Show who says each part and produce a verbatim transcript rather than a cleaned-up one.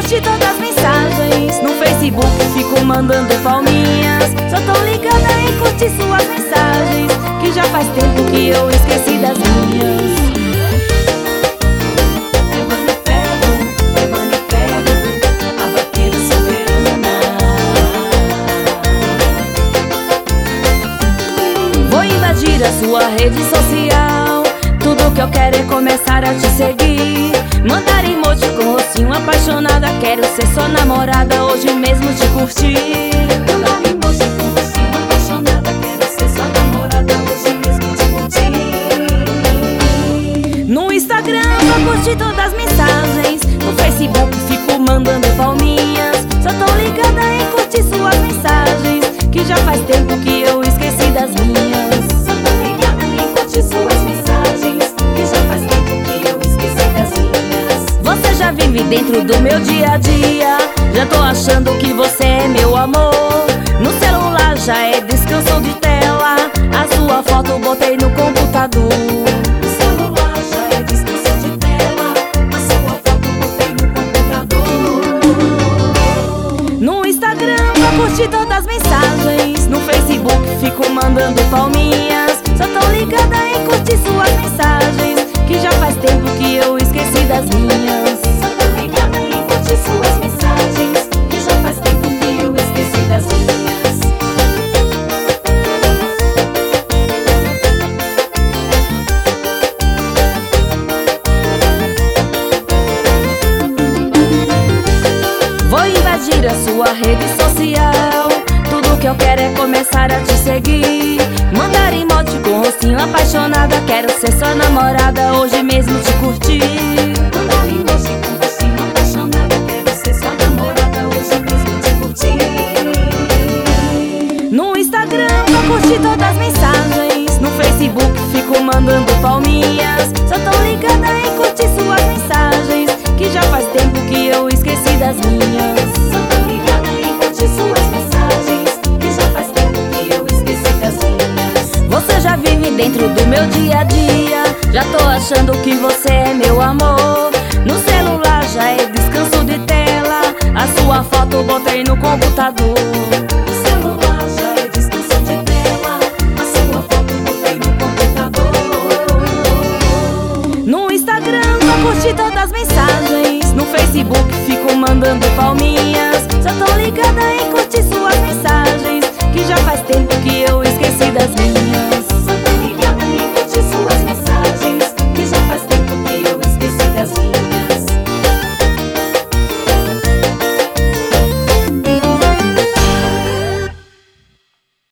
Speaker 1: curtir todas as mensagens. No Facebook fico mandando palminhas. Só tô ligada em curtir suas mensagens, que já faz tempo que eu esqueci das minhas. Invadir a sua rede social. Tudo que eu quero é começar a te seguir. Mandar emoji com rostinho apaixonada. Quero ser sua namorada, hoje mesmo te curtir. Mandar emoji com rostinho apaixonada. Quero ser sua namorada, hoje mesmo te curtir. No Instagram vou curtir todas as mensagens. No Facebook fico mandando palminhas. Só tô ligada em curtir suas mensagens, que já faz tempo que eu esqueci das minhas. Vive dentro do meu dia a dia. Já tô achando que você é meu amor. No celular já é descanso de tela. A sua foto botei no computador. No celular já é descanso de tela. A sua foto botei no computador. No Instagram vou curtir todas as mensagens. No Facebook fico mandando palminhas. Só tô ligada em curtir suas mensagens, que já faz tempo que eu esqueci das minhas. Suas mensagens, que já faz tempo que eu esqueci das minhas. Vou invadir a sua rede social. Tudo que eu quero é começar a te seguir. Mandar emoji com rostinho apaixonada. Quero ser sua namorada, hoje mesmo te curtir. Mandar emoji com rostinho apaixonada. Quero ser sua namorada, hoje mesmo te curtir. No Instagram vou curtir todas as mensagens. No Facebook fico mandando palminhas. Só tô ligada em curtir suas mensagens, que já faz tempo que eu esqueci das minhas. Só tô ligada em curtir suas mensagens, que já faz tempo que eu esqueci das minhas. Você já vive dentro do meu dia a dia. Já tô achando que você é meu amor. No celular já é descanso de tela. A sua foto botei no computador. No celular já é descanso de tela. A sua foto botei no computador. No Instagram vou curtir todas as mensagens. No Facebook fico mandando palminhas. Só tô ligada em curtir suas mensagens, que já faz tempo que eu esqueci das minhas.